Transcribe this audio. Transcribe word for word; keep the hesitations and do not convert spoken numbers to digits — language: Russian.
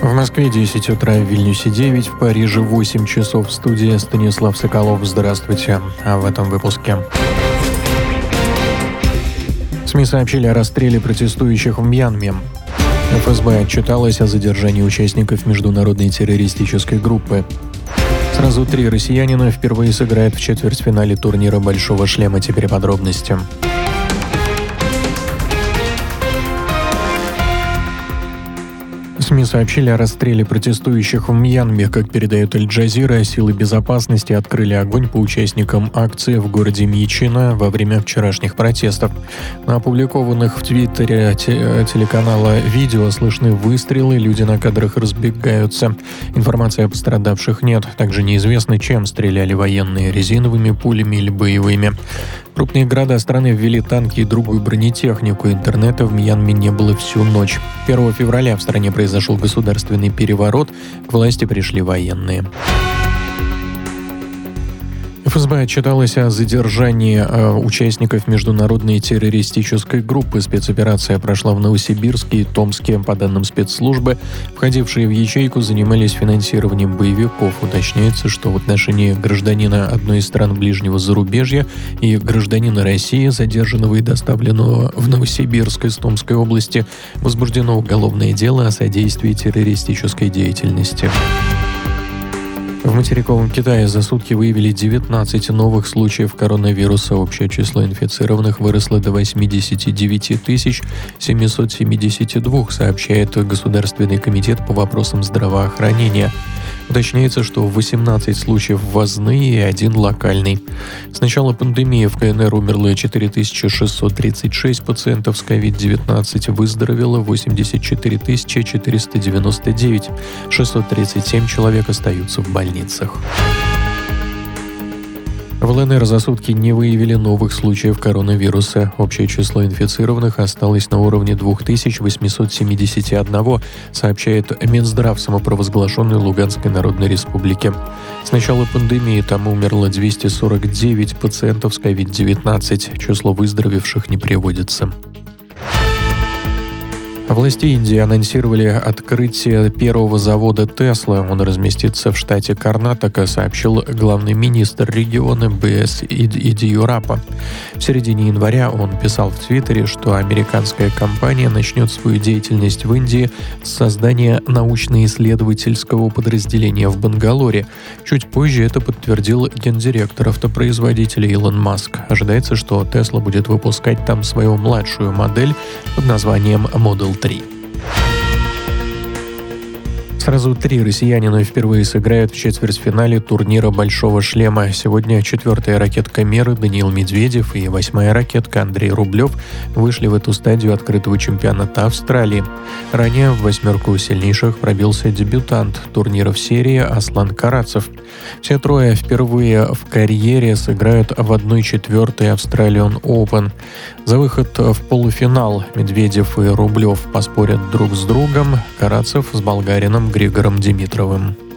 В Москве десять утра, в Вильнюсе девять, в Париже восемь часов. В студии Станислав Соколов. Здравствуйте. А в этом выпуске. СМИ сообщили о расстреле протестующих в Мьянме. эф эс бэ отчиталась о задержании участников международной террористической группы. Сразу три россиянина впервые сыграют в четвертьфинале турнира «Большого шлема». Теперь подробности. СМИ сообщили о расстреле протестующих в Мьянме. Как передает Аль-Джазира, силы безопасности открыли огонь по участникам акции в городе Мьичино во время вчерашних протестов. На опубликованных в Твиттере те- телеканала видео слышны выстрелы, люди на кадрах разбегаются. Информации о пострадавших нет. Также неизвестно, чем стреляли военные — резиновыми пулями или боевыми. Крупные города страны ввели танки и другую бронетехнику. Интернета в Мьянме не было всю ночь. первого февраля в стране произошел государственный переворот, к власти пришли военные. эф эс бэ отчиталась о задержании э, участников международной террористической группы. Спецоперация прошла в Новосибирске и Томске. По данным спецслужбы, входившие в ячейку занимались финансированием боевиков. Уточняется, что в отношении гражданина одной из стран ближнего зарубежья и гражданина России, задержанного и доставленного в Новосибирск из Томской области, возбуждено уголовное дело о содействии террористической деятельности. В материковом Китае за сутки выявили девятнадцать новых случаев коронавируса. Общее число инфицированных выросло до восемьдесят девять тысяч семьсот семьдесят два, сообщает Государственный комитет по вопросам здравоохранения. Уточняется, что восемнадцать случаев ввозные и один локальный. С начала пандемии в ка эн эр умерло четыре тысячи шестьсот тридцать шесть пациентов с ковид девятнадцать, выздоровело восемьдесят четыре тысячи четыреста девяносто девять, шестьсот тридцать семь человек остаются в больницах. В эл эн эр за сутки не выявили новых случаев коронавируса. Общее число инфицированных осталось на уровне две тысячи восемьсот семьдесят один, сообщает Минздрав самопровозглашенной Луганской Народной Республики. С начала пандемии там умерло двести сорок девять пациентов с ковид девятнадцать. Число выздоровевших не приводится. Власти Индии анонсировали открытие первого завода Tesla. Он разместится в штате Карнатака, сообщил главный министр региона бэ эс Идиюраппа. В середине января он писал в Твиттере, что американская компания начнет свою деятельность в Индии с создания научно-исследовательского подразделения в Бангалоре. Чуть позже это подтвердил гендиректор автопроизводителя Илон Маск. Ожидается, что Tesla будет выпускать там свою младшую модель под названием Model три. Сразу три россиянина впервые сыграют в четвертьфинале турнира «Большого шлема». Сегодня четвертая ракетка мира Даниил Медведев и восьмая ракетка Андрей Рублев вышли в эту стадию открытого чемпионата Австралии. Ранее в восьмерку сильнейших пробился дебютант турнира в серии Аслан Карацев. Все трое впервые в карьере сыграют в одной четвертой Australian Open. За выход в полуфинал Медведев и Рублев поспорят друг с другом, Карацев с болгарином Григором Димитровым.